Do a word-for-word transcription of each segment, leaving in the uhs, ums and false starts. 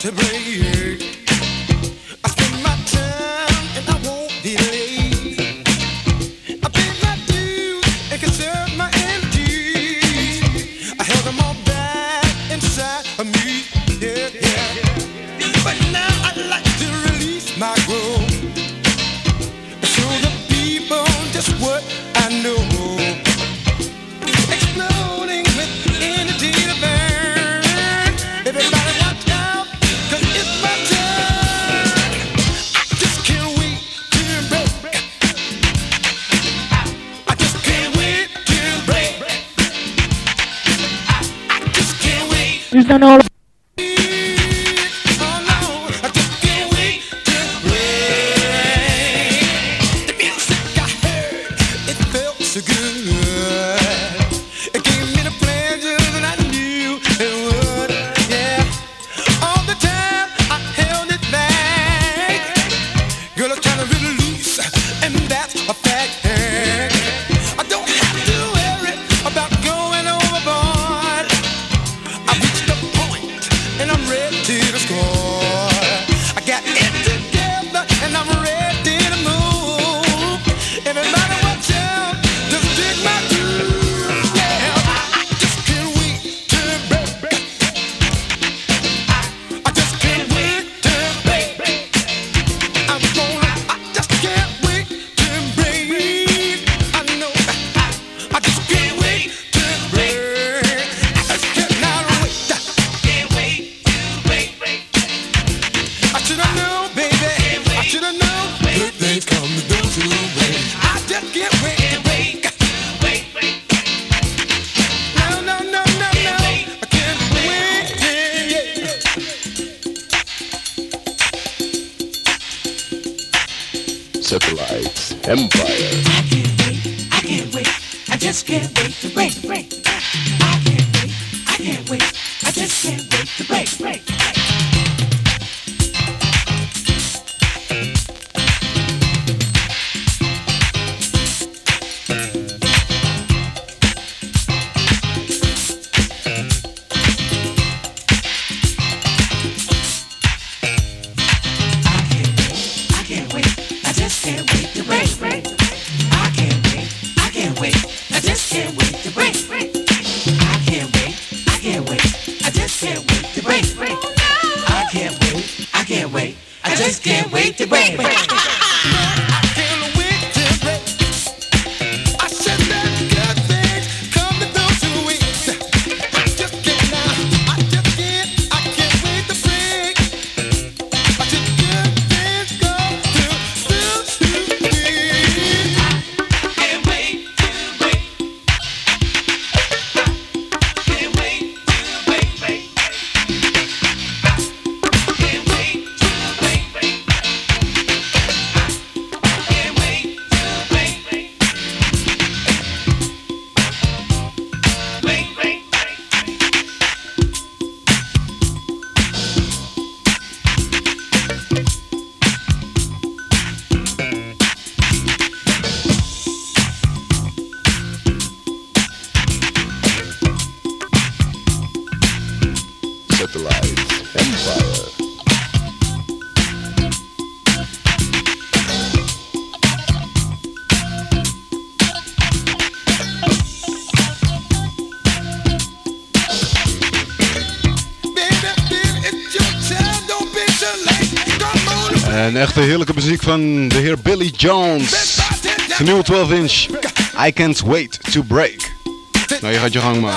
to break. I spend my time and I won't delay. I paid my dues and conserved my energies. I held them all back inside of me, yeah, yeah. But now I'd like to release my growth. Show the people just what I know. Exploding with energy to burn. Everybody watch out, cause it's my turn. I just can't wait to break. I just can't wait to break. I just can't wait. We've done all. Satellite Empire. I can't wait, I can't wait, I just can't wait to break, break. I can't wait, I can't wait, I just can't wait to break, break. Een echte heerlijke muziek van de heer Billy Jones. Zijn nieuwe twaalf inch. I Can't Wait to Break. Nou, je gaat je gang maar.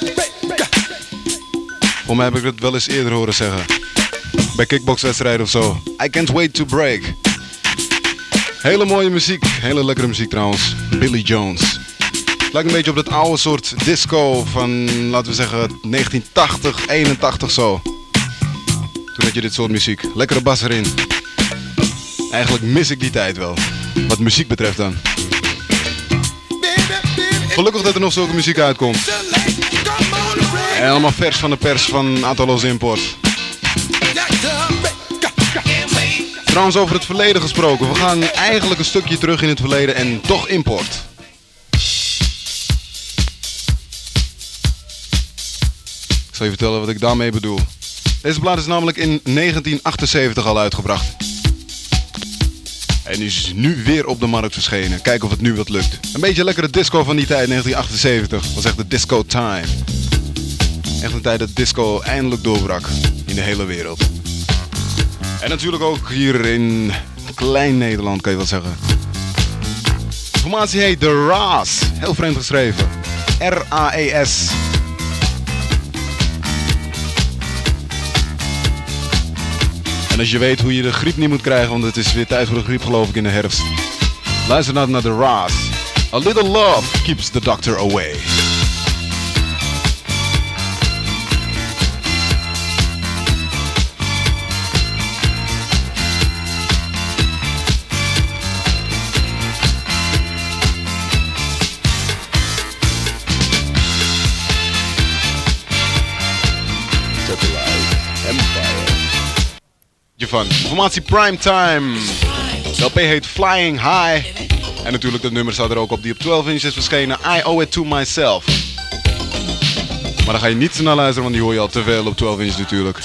Voor mij heb ik het wel eens eerder horen zeggen. Bij kickboxwedstrijden of zo. I Can't Wait to Break. Hele mooie muziek. Hele lekkere muziek trouwens. Billy Jones. Lijkt een beetje op dat oude soort disco van, laten we zeggen, negentien tachtig, eenentachtig zo. Toen had je dit soort muziek. Lekkere bas erin. Eigenlijk mis ik die tijd wel. Wat muziek betreft dan. Gelukkig dat er nog zulke muziek uitkomt. En allemaal vers van de pers van Atalos Import. Trouwens, over het verleden gesproken. We gaan eigenlijk een stukje terug in het verleden en toch import. Ik zal je vertellen wat ik daarmee bedoel. Deze plaat is namelijk in negentien achtenzeventig al uitgebracht. En is nu weer op de markt verschenen. Kijken of het nu wat lukt. Een beetje lekkere disco van die tijd, negentien achtenzeventig. Was echt de disco time. Echt een tijd dat disco eindelijk doorbrak in de hele wereld. En natuurlijk ook hier in klein Nederland, kan je wel zeggen. De formatie heet The Raas. Heel vreemd geschreven. R A E S. En als je weet hoe je de griep niet moet krijgen, want het is weer tijd voor de griep geloof ik in de herfst. Luister nou naar The Raas. A little love keeps the doctor away. Van formatie Primetime. De L P heet Flying High. En natuurlijk dat nummer staat er ook op die op twaalf inch is verschenen. I Owe It To Myself. Maar dan ga je niet snel luisteren, want die hoor je al te veel op twaalf inch natuurlijk.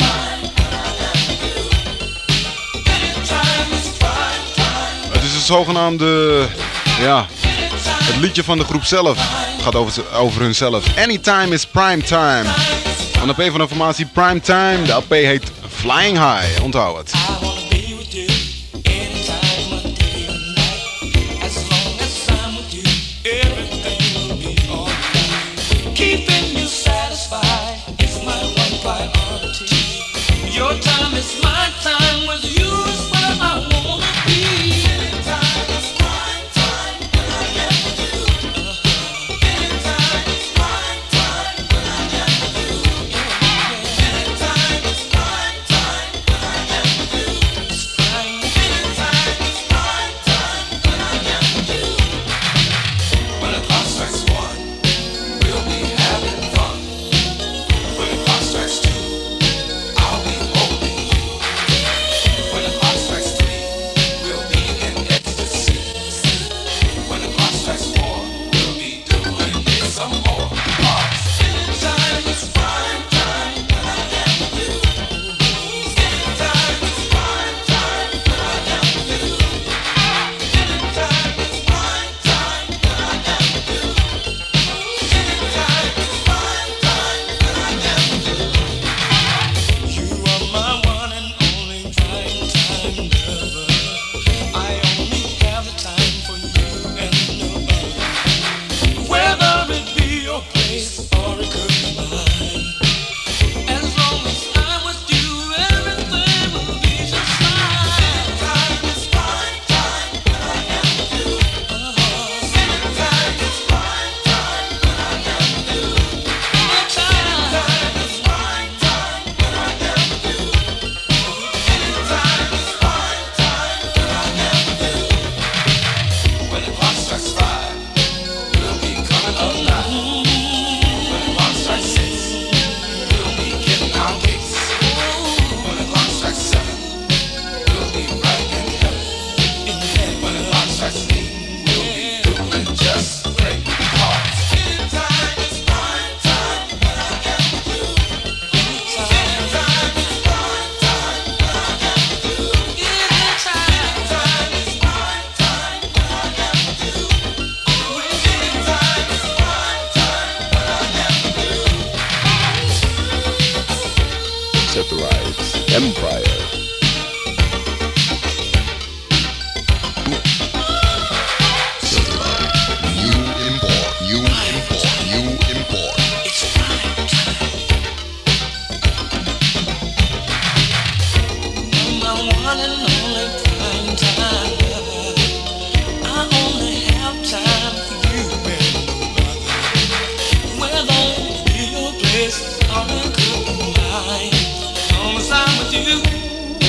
Het is een zogenaamde, ja, het liedje van de groep zelf. Het gaat over, over hunzelf. Anytime is Primetime. Van de P van de formatie Primetime. De L P heet Flying High, onthoud het. Empire. I'm with you.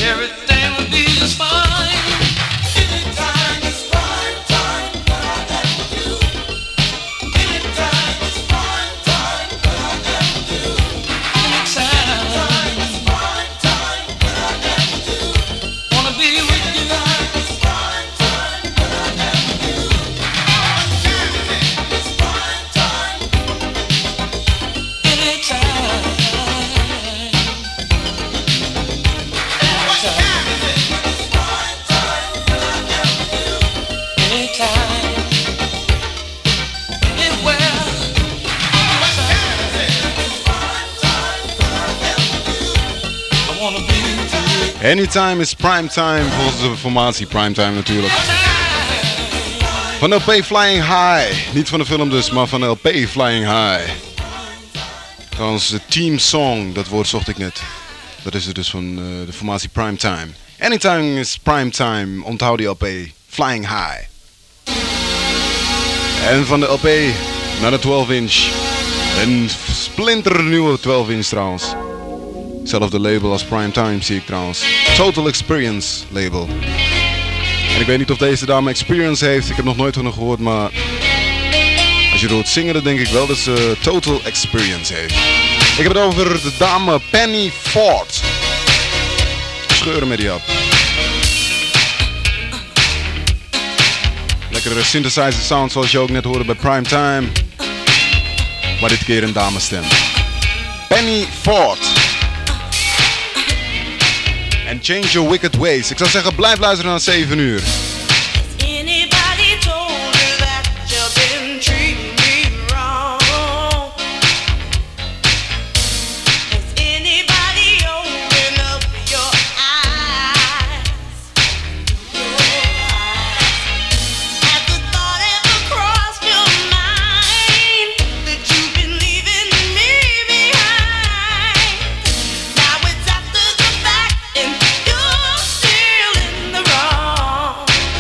Anytime is primetime, volgens de formatie primetime natuurlijk. Van de L P Flying High. Niet van de film dus, maar van de L P Flying High. Trouwens, de team song, dat woord zocht ik net. Dat is er dus van uh, de formatie primetime. Anytime is primetime, onthoud die L P Flying High. En van de L P naar de twaalf inch. Een splinternieuwe twaalf inch trouwens. Hetzelfde label als Primetime zie ik trouwens. Total Experience label. En ik weet niet of deze dame Experience heeft. Ik heb nog nooit van haar gehoord, maar als je hoort zingen, dan denk ik wel dat ze Total Experience heeft. Ik heb het over de dame Penny Ford. Scheuren met die op. Lekkere synthesizer sound zoals je ook net hoorde bij Primetime. Maar dit keer een damesstem. Penny Ford. And change your wicked ways. Ik zou zeggen, blijf luisteren naar zeven uur. Now it's after the fact and you're still in the wrong.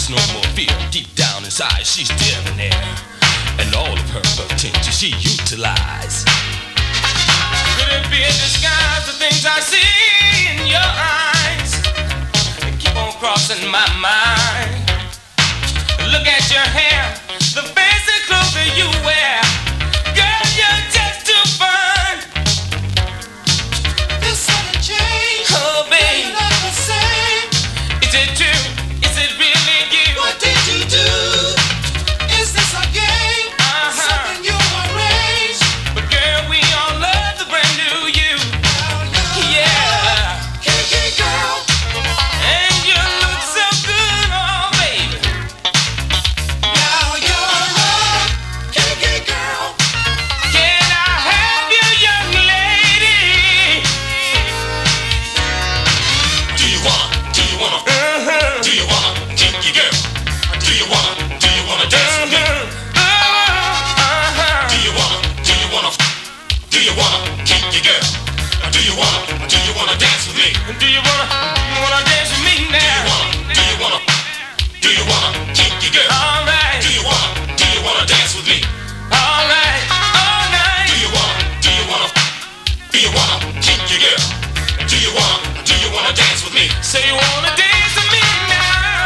there's no more fear. Deep down inside, she's debonair, and all of her potential she utilized. Could it be in disguise the things I see in your eyes? They keep on crossing my mind. Look at your hair, the fancy clothes that you wear. Girl, you're just too fun. This sudden change, oh babe, you're not the same. Is it true? Is it really you? What did you do? Is this a game? Uh-huh. Something you arranged? But girl, we all love the brand new you. Yeah, Kinky girl, and you look so good, oh baby. now you're a kinky girl. Can I have you, young lady? Do you wanna, do you wanna, Uh-huh. do you wanna, kinky girl? Do you wanna, do you wanna dance with me? Uh-huh. Do you wanna, do you wanna, do you wanna, kinky girl? Do you wanna, do you wanna dance with me? Do you wanna, you wanna dance with me Do you now? wanna, do you wanna, do you wanna, kinky girl? All right, Do you wanna, do you wanna dance with me? all right, all night. Do you wanna, do you wanna, do you wanna, kinky girl? Do you wanna, do you wanna dance with me? Say you wanna dance with me now.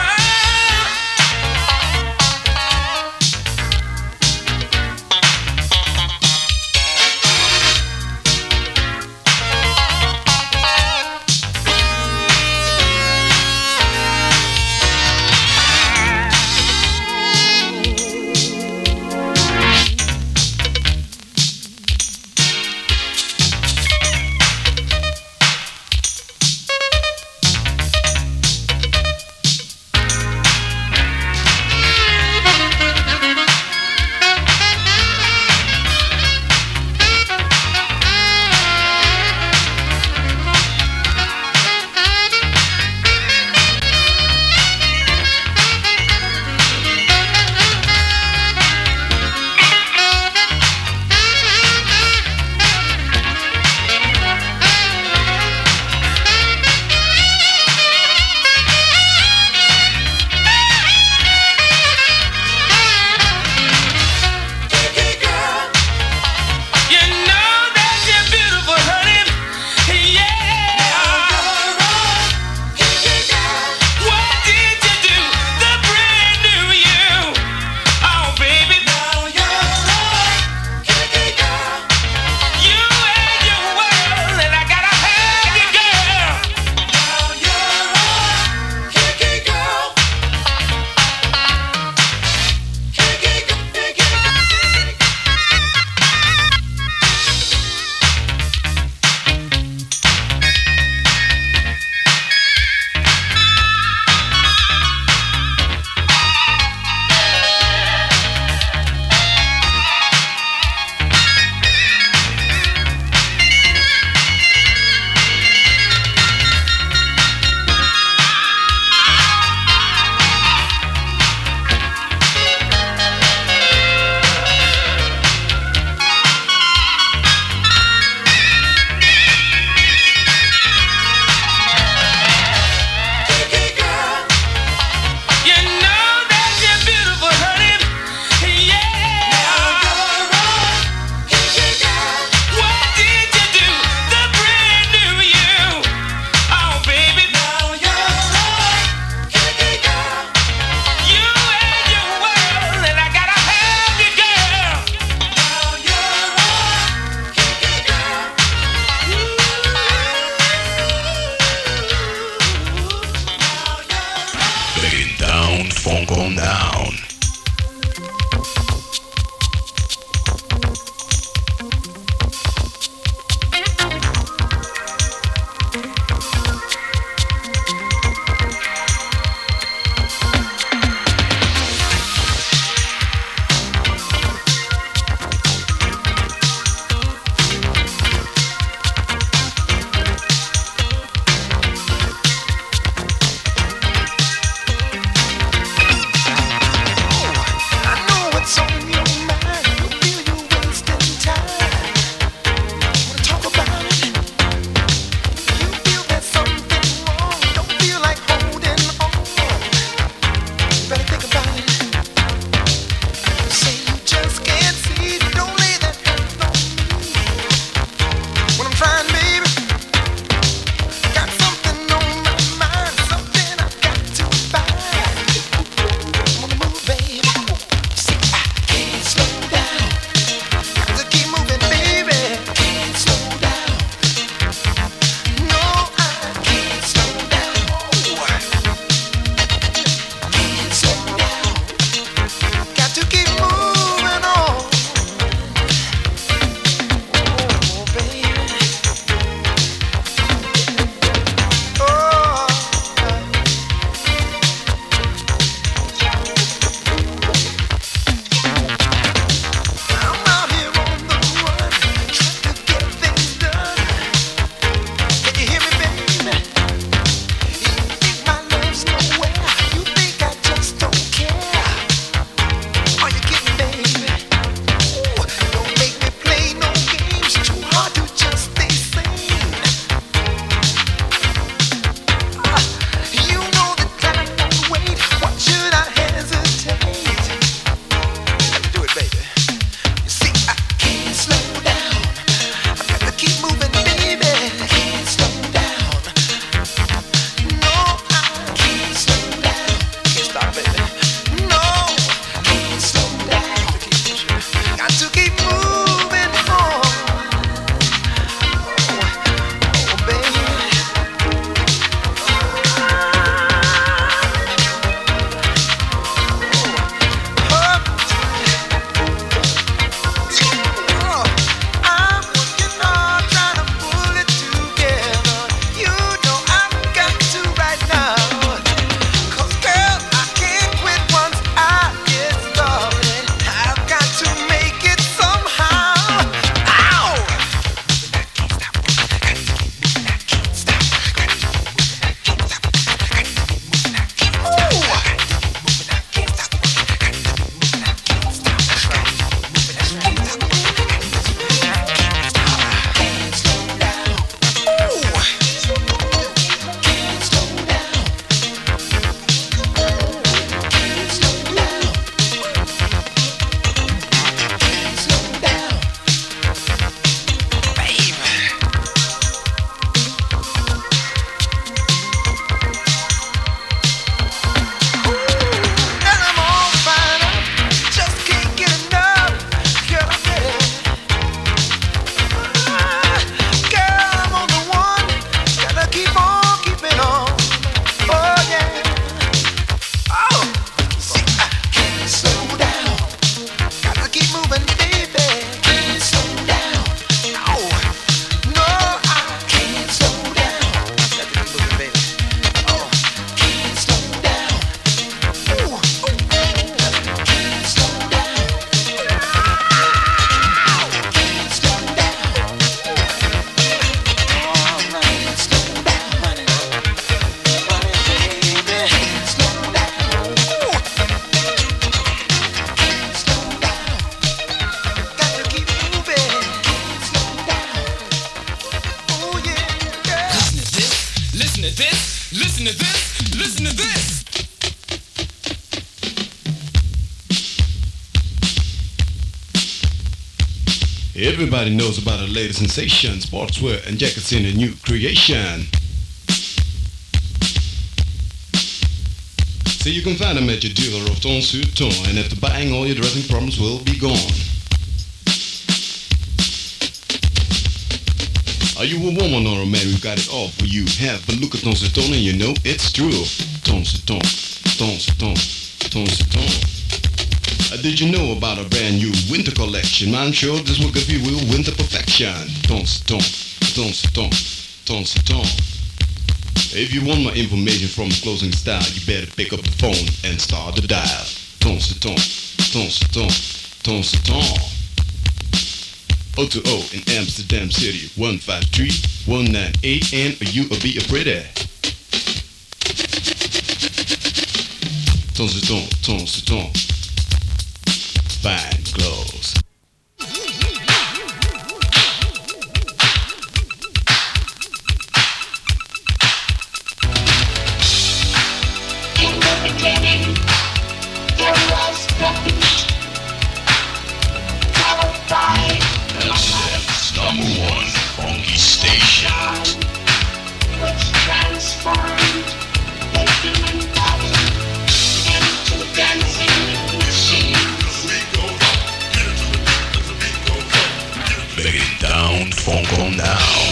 Kinky girl, You know that you're beautiful, honey. Yeah. you're a kinky girl. What did you do? The brand new you. Oh, baby, Now you're a kinky girl. you and your world, and I gotta have you, girl. Now you're a kinky girl. Kinky girl, kinky girl. Kinky girl, You know that you're beautiful, honey. Yeah. you're a kinky girl. What did you do? The brand new you. Oh, baby, Now you're a kinky girl. you and your world, and I gotta have you, girl. Now you're a kinky girl. Break it down, funk on down. Everybody knows about the latest sensation, sportswear and jackets in a new creation. So you can find them at your dealer of Ton sur Ton, and after buying, all your dressing problems will be gone. Are you a woman or a man? We've got it all for you. Have a look at Ton sur Ton and you know it's true. Ton sur Ton, Ton sur Ton, Ton sur Ton. Uh, did you know about a brand new winter collection? I'm sure this will give you real winter perfection. Ton sur Ton, Ton sur Ton, Ton sur Ton. If you want more information from the clothing style, you better pick up the phone and start the dial. Ton sur Ton, Ton sur Ton, Ton sur Ton. O two O in Amsterdam City, one five three, one nine eight, and you will be a pretty. Ton sur Ton, Ton sur Ton. Fine clothes. In the beginning, there was the beat, followed by Amsterdam's number one funky station. which transformed the human body into dancing machines. Break it down, funk on down.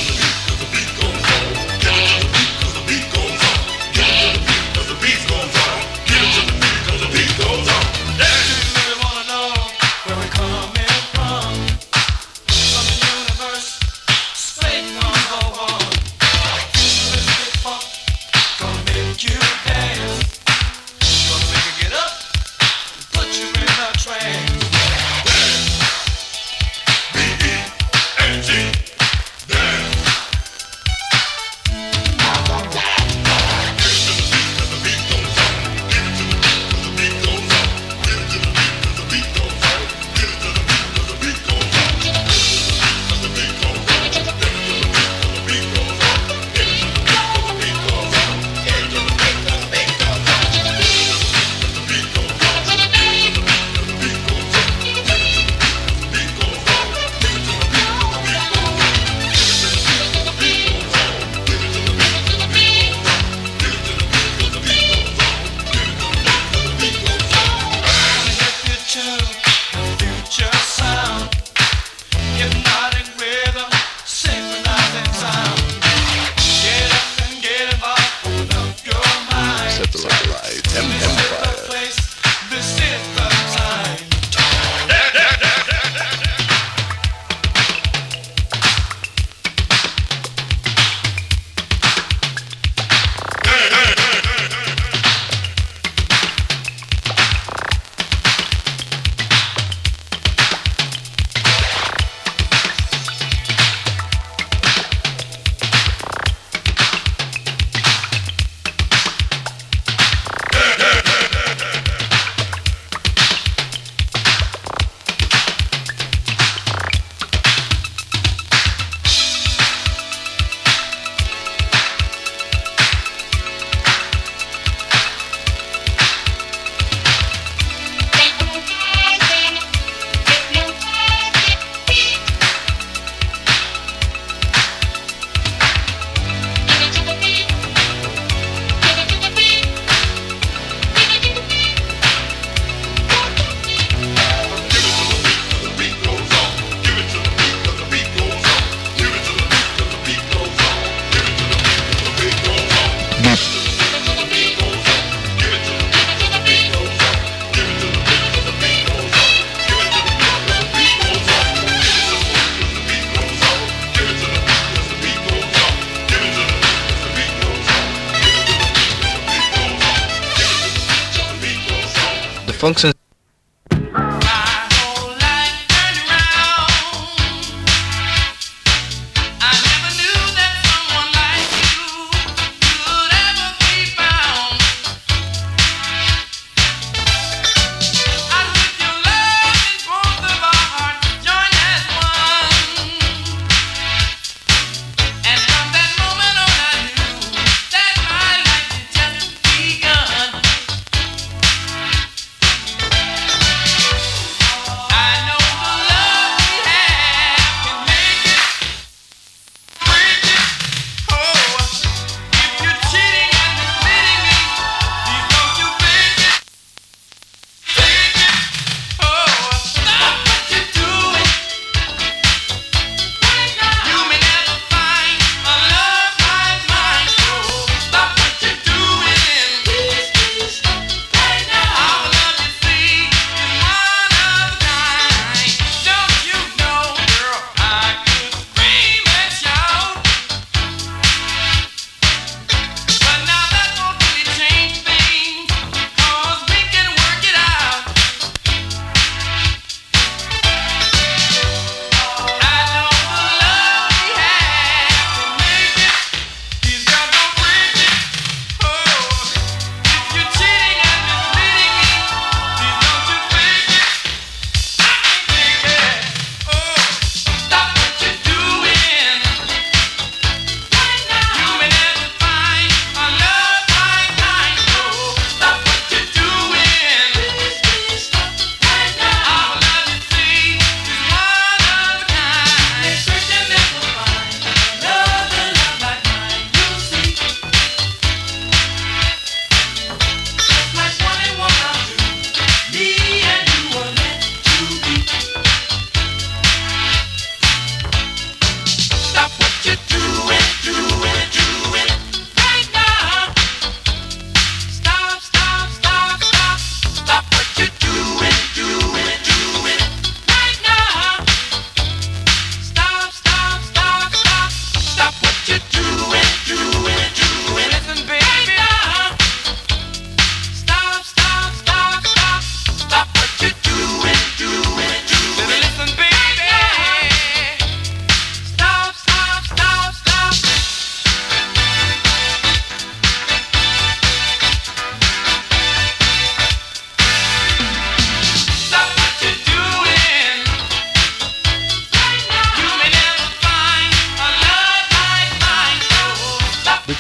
Function.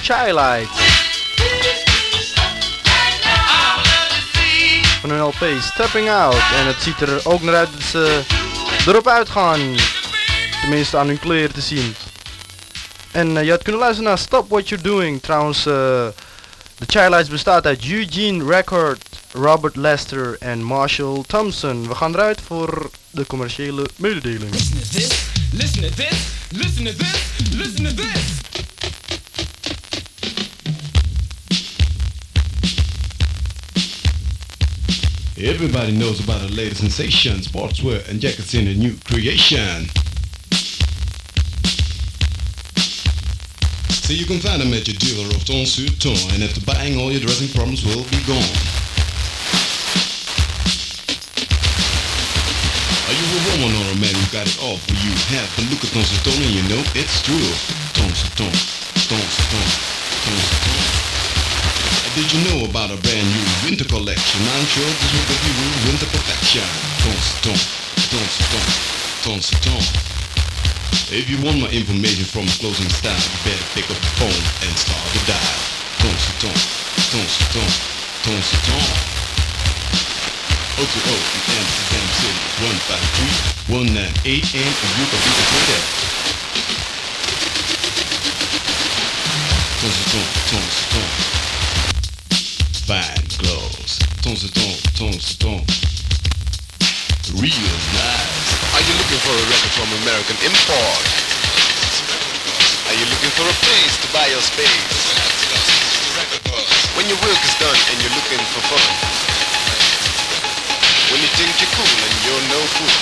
Chi-Light. Van hun L P Stepping Out. En het ziet er ook naar uit dat ze erop uitgaan. Tenminste aan hun kleren te zien. En uh, je had kunnen luisteren naar Stop What You're Doing. Trouwens, uh, de Chi-Lights bestaat uit Eugene Record, Robert Lester en Marshall Thompson. We gaan eruit voor de commerciële mededeling. Listen to this, listen to this, listen to this, listen to this. Everybody knows about the latest sensation, sportswear and jackets in a new creation. So you can find them at your dealer of Ton sur Ton, and after buying, all your dressing problems will be gone. Are you a woman or a man who got it all for you? Have a look at Ton sur Ton and you know it's true. Ton sur Ton, Ton sur Ton, Ton sur Ton. Did you know about a brand new winter collection? I'm sure this will give you winter perfection. Ton sur Ton, Ton sur Ton, Ton sur Ton. If you want more information from the clothing style, you better pick up the phone and start the dial. Ton sur Ton, Ton sur Ton, Ton sur Ton. O two O in Amsterdam City, one five three, one nine eight, and you can be the trader. Ton sur Ton, Ton sur Ton. Fine clothes. Ton sur Ton, Ton sur Ton. Real nice. Are you looking for a record from American import? Are you looking for a place to buy your space? When your work is done and you're looking for fun. When you think you're cool and you're no fool.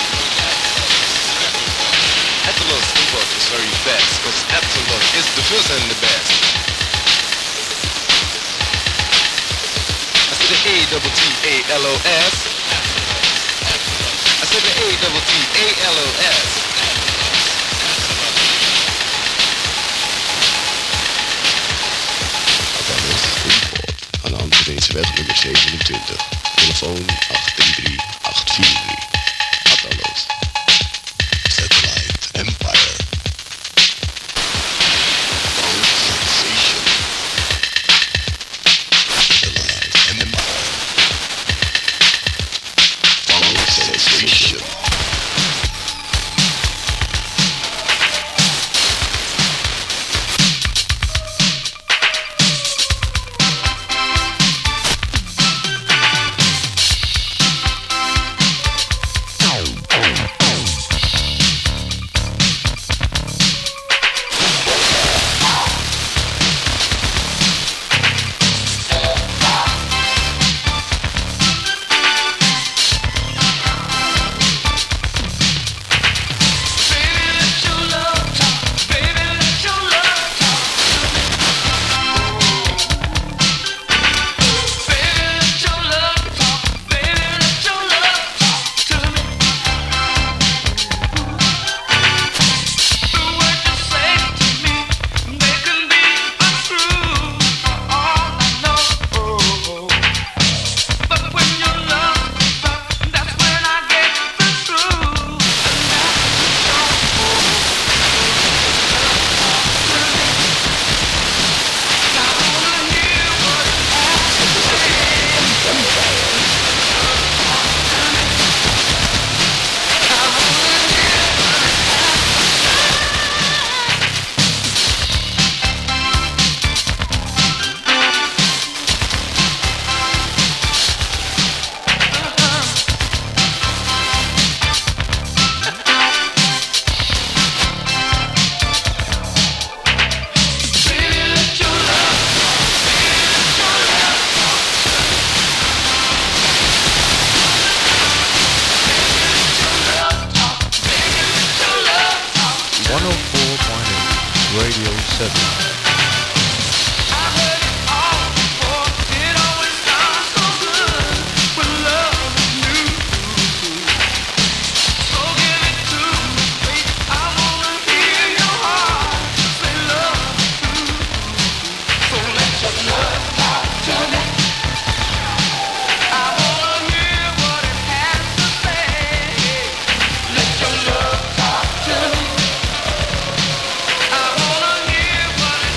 Atlas import is very fast, cause Atlas is the first and the best. I said the A double T A L O S. I said the A double T A L O S. Atlas Import. Aan de Amsterdamseweg nummer zevenentwintig. Telefoon acht drie drie, acht vier drie. Atlas. Satellite Empire. Sound Sensation. Satellite Empire. Sound Sensation. I wanna hear what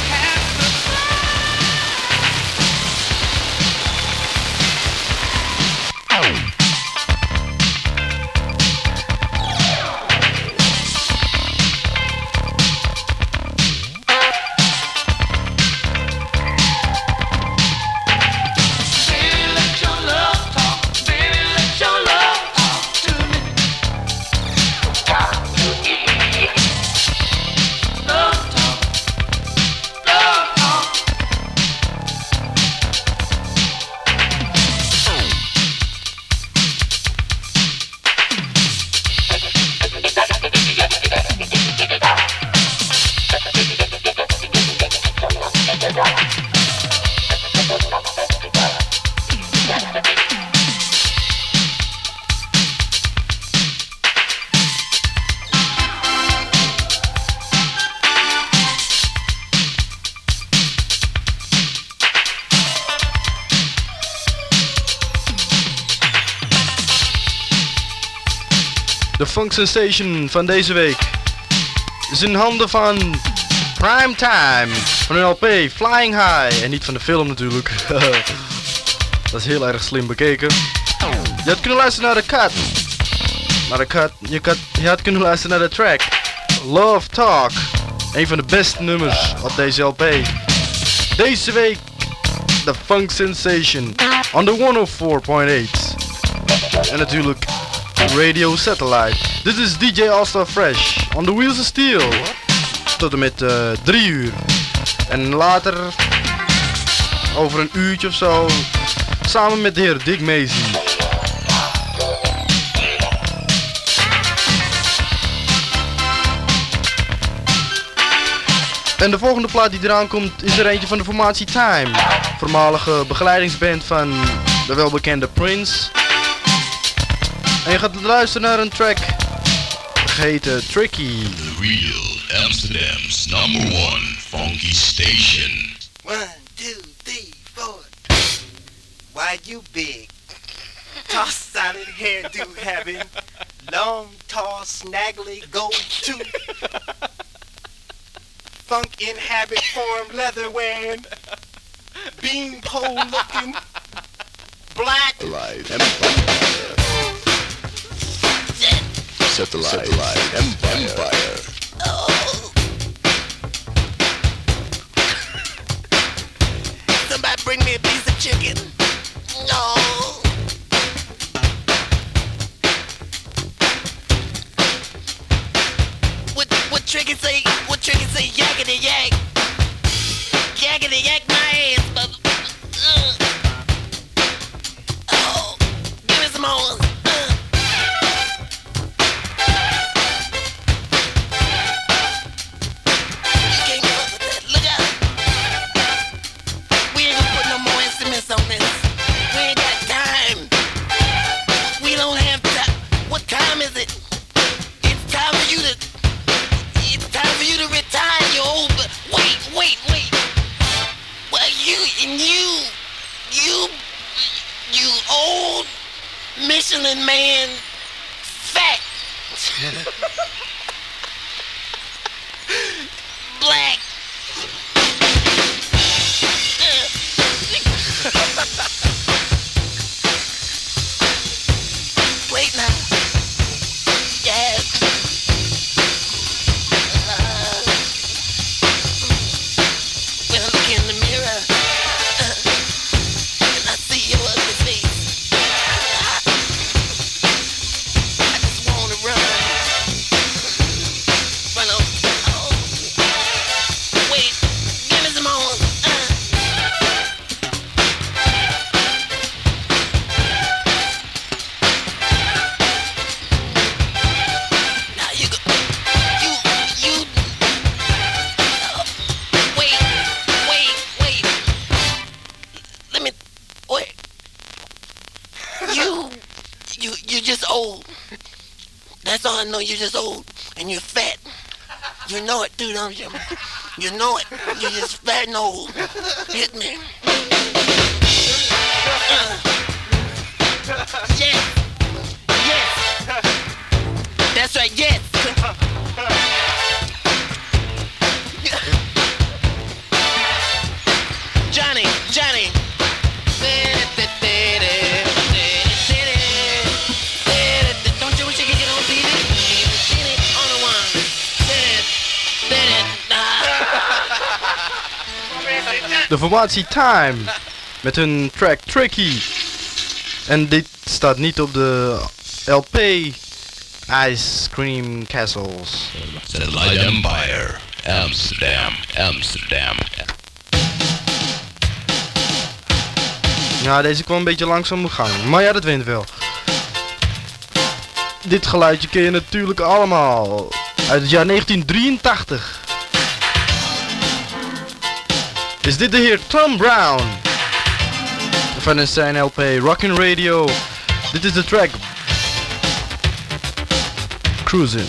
De funk sensation van deze week is in handen van Primetime van hun L P Flying High. En niet van de film natuurlijk. Dat is heel erg slim bekeken. Je had kunnen luisteren naar de cut. Naar de cut. Je, cut, je had kunnen luisteren naar de track Love Talk. Een van de beste nummers op deze L P. Deze week de funk sensation on the honderdvier komma acht. En natuurlijk Radio Satellite. Dit is D J All-Star Fresh on the Wheels of Steel. Tot en met uh, drie uur. En later, over een uurtje of zo, samen met de heer Dick Macy. En de volgende plaat die eraan komt is er eentje van de formatie Time. Voormalige begeleidingsband van de welbekende Prince. En je gaat luisteren naar een track geheten Tricky. The Real Amsterdam's number one funky station. One, two, three, four. Why you big? Toss solid hairdo having. Long, tall, snaggly, gold tooth. Funk in habit form, leather wearing. Beanpole looking. Black. Satellite Empire. Satellite, Satellite Empire. Empire. Oh. Somebody bring me a piece of chicken. No. What what Tricky say? What Tricky say? Yakety yak. Yakety yak my ass, but. Uh. Oh, give me some more. On this. We ain't got time. We don't have time. What time is it? It's time for you to. It's time for you to retire, you old. But wait, wait, wait. Well, you and you, you, you old Michelin man, fat, black. Wait now. Yes. Uh, when I look in the mirror uh, and I see your ugly face, I, I just want to run. Run on. Oh. Wait. Give me some more. That's all I know, you're just old and you're fat. You know it too, don't you? You know it. You're just fat and old. Hit me. Uh. Yes. Yes. That's right, yes. Johnny, Johnny. Don't you wish you could get on T V? On the one. De formatie Time met hun track Tricky. En dit staat niet op de L P Ice Cream Castles. Satellite Empire. Amsterdam. Amsterdam. Ja, deze kwam een beetje langzaam op gang. Maar ja, dat wint wel. Dit geluidje ken je natuurlijk allemaal. Uit het jaar negentien drieëntachtig. Is dit de heer Tom Brown. Van zijn L P Rockin' Radio. Dit is de track Cruisin'.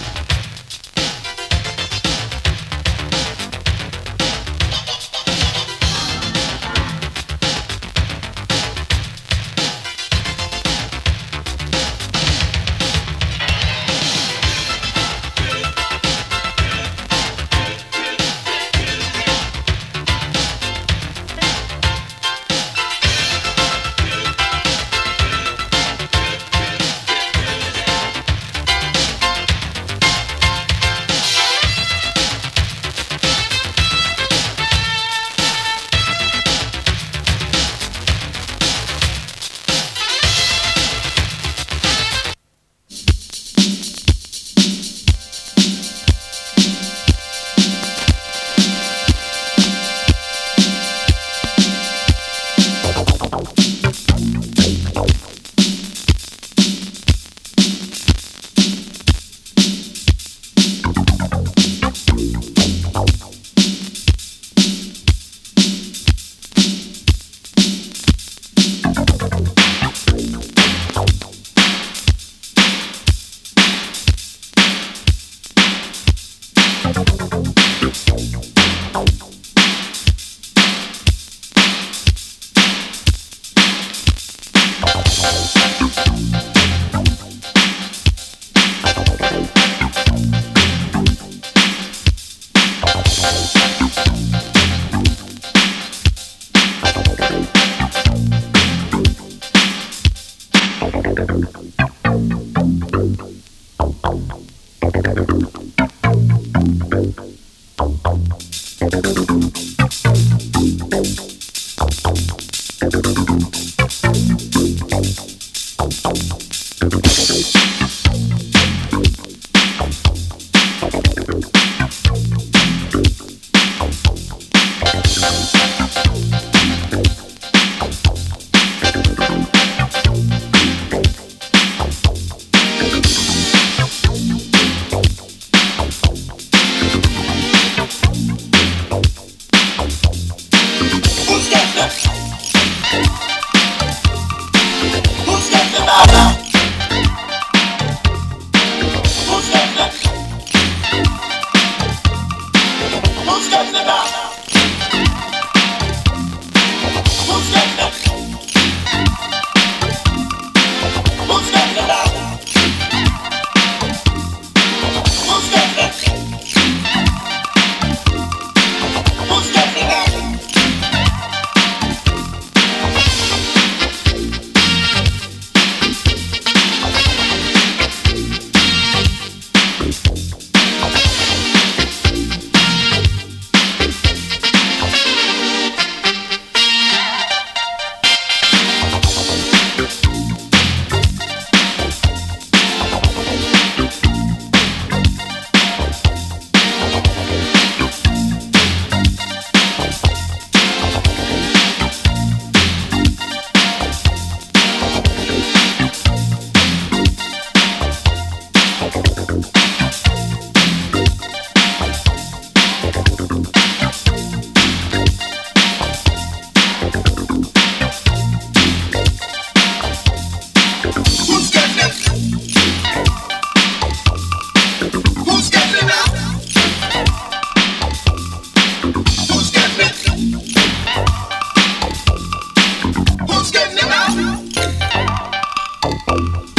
Who's getting it now?